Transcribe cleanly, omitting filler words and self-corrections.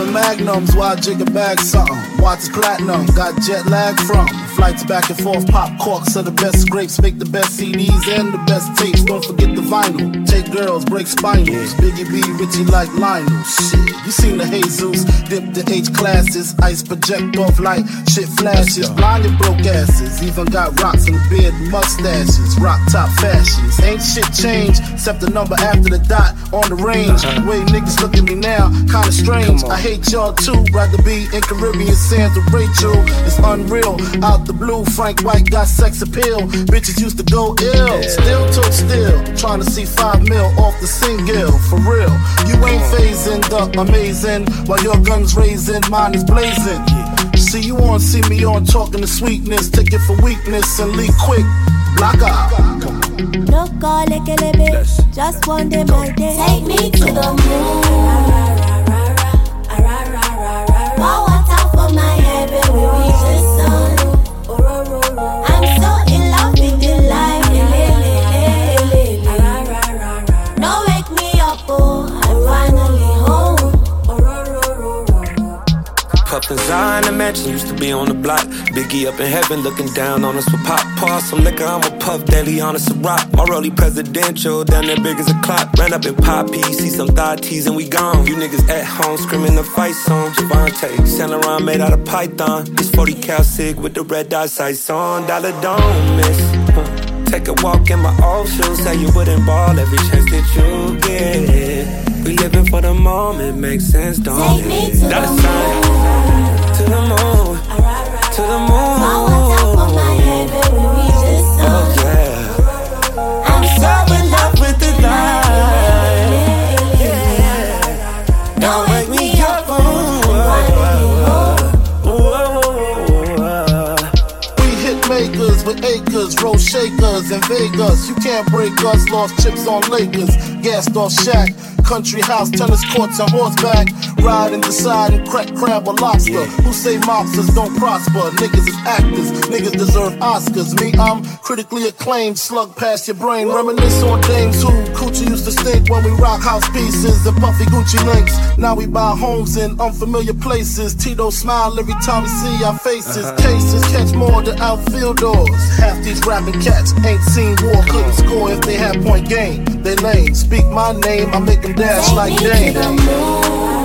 Rolling magnums while I jig a bag something. Watch it platinum, got jet lag from flights back and forth, pop corks are the best scrapes, make the best CDs and the best tapes. Don't forget the vinyl. Take girls, break spinals. Biggie B, Richie like Lionel. Shit, you seen the Jesus, dip the H classes, ice project off like shit flashes, blinded broke asses. Even got rocks in the beard, mustaches, rock top fashions. Ain't shit changed except the number after the dot on the range. The way niggas look at me now, kinda strange. I hate y'all too, rather be in Caribbean sands with Rachel. It's unreal. Out the blue, Frank White got sex appeal. Bitches used to go ill, still took still. Trying to see 5 mil off the single, for real. You ain't phasing the amazing, while your gun's raising, mine is blazing. See you on, see me on, talking to sweetness. Take it for weakness and leave quick. Block out. No call like a lebe, just one day my day. Take me to the moon. Pour water for my head when we reach the sun. I'm so in love with the life. No wake me up, oh, I'm finally home. Puffin' Zion, the mansion used to be on the block. Biggie up in heaven looking down on us with pop. Pour some liquor, I'ma puff daily on us a rock. My rollie presidential, down there big as a clock. Ran up in Poppy, see some thigh tees and we gone. You niggas at home screaming the fight song. Javante, Saint Laurent made out of python. This 40 cal cig with the red dot sights on. Dollar don't miss. Take a walk in my old shoes, say you wouldn't ball every chance that you get. We living for the moment, makes sense, don't Take me to Dollar the sign. moon. To the moon, to the moon. Pour water for my head when we reach the sun. Oh yeah, I'm so in love with the light. Yeah. Don't wake me up. We hit makers with acres, roll shakers in Vegas. You can't break us, lost chips on Lakers, gassed off Shaq. Country house, tennis courts, and horseback. Ride and decide and crack crab or lobster. Who say mobsters don't prosper? Niggas is actors, niggas deserve Oscars. Me, I'm critically acclaimed, slug past your brain. Reminisce on dames who coochie used to stink when we rock house pieces and puffy Gucci links. Now we buy homes in unfamiliar places. Tito smile every time we see our faces. Cases catch more than outfielders. Half these rapping cats ain't seen war, couldn't score if they had point game. They lame, speak my name, I make them dash like Take me to the Dame. moon.